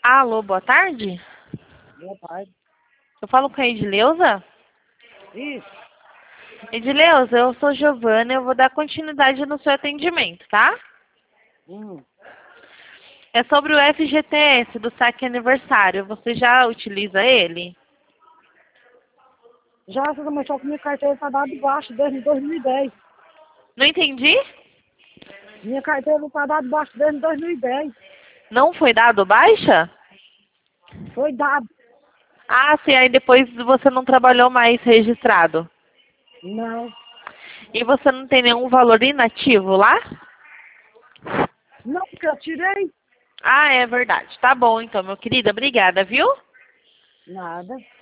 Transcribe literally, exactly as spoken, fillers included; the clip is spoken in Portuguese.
Alô, boa tarde. Boa tarde. Eu falo com a Edileuza? Isso. Edileuza, eu sou Giovana, eu vou dar continuidade no seu atendimento, tá? Hum. É sobre o F G T S do saque aniversário. Você já utiliza ele? Já mas só que minha carteira está dada de baixo desde dois mil e dez. Não entendi? Minha carteira não está dada de baixo desde dois mil e dez. Não foi dado baixa? Foi dado. Ah, sim, aí depois você não trabalhou mais registrado. Não. E você não tem nenhum valor inativo lá? Não, porque eu tirei. Ah, é verdade. Tá bom então, meu querido. Obrigada, viu? Nada.